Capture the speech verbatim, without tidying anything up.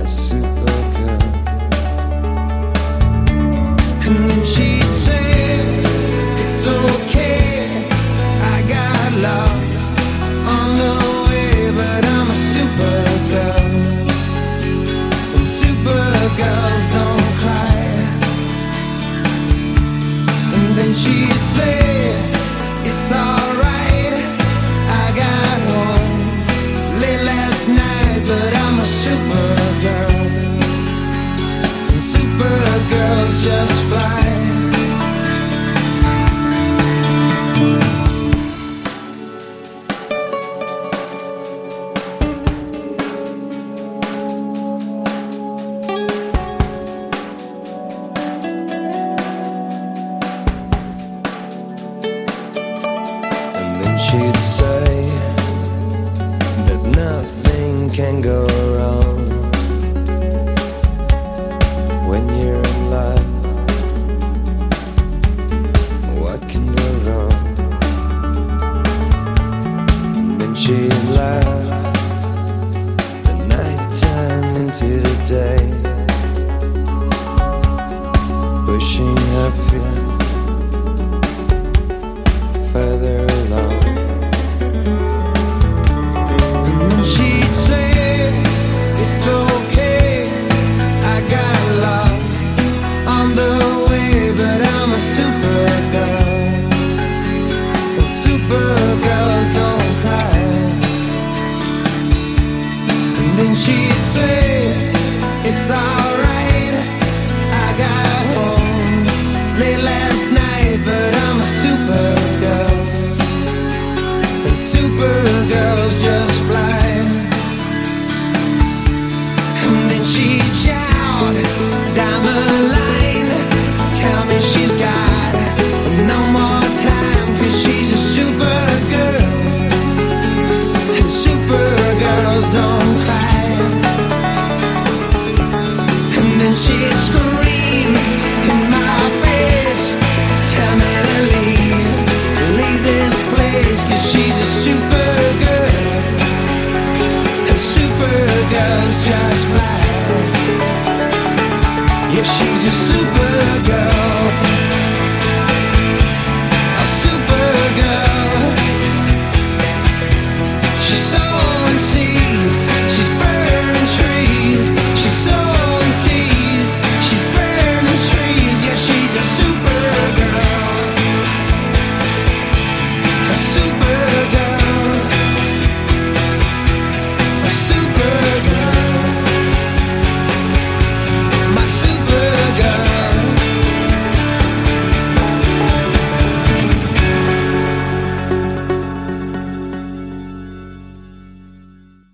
Supergirl. And then she'd say, it's okay, I got lost on the way, but I'm a Supergirl. And Supergirls don't cry. And then she'd say, it's alright, I got home late last night, but I'm a Supergirl. And Supergirls just fly. She'd say that nothing can go wrong when you're in love. What can go wrong? And then she'd laugh the night turns into the day, pushing her feet further along. She'd say, it's okay, I got lost on the way, but I'm a Supergirl. And Supergirls don't cry. And then she'd say, it's alright, I got home late last night, but I'm a Supergirl. And Supergirls just fly. She'd shout down the line, tell me she's got no more time, 'cause she's a Supergirl. And Supergirls don't cry. And then she'd scream in my face, tell me to leave, leave this place, 'cause she's a Supergirl. And Supergirls just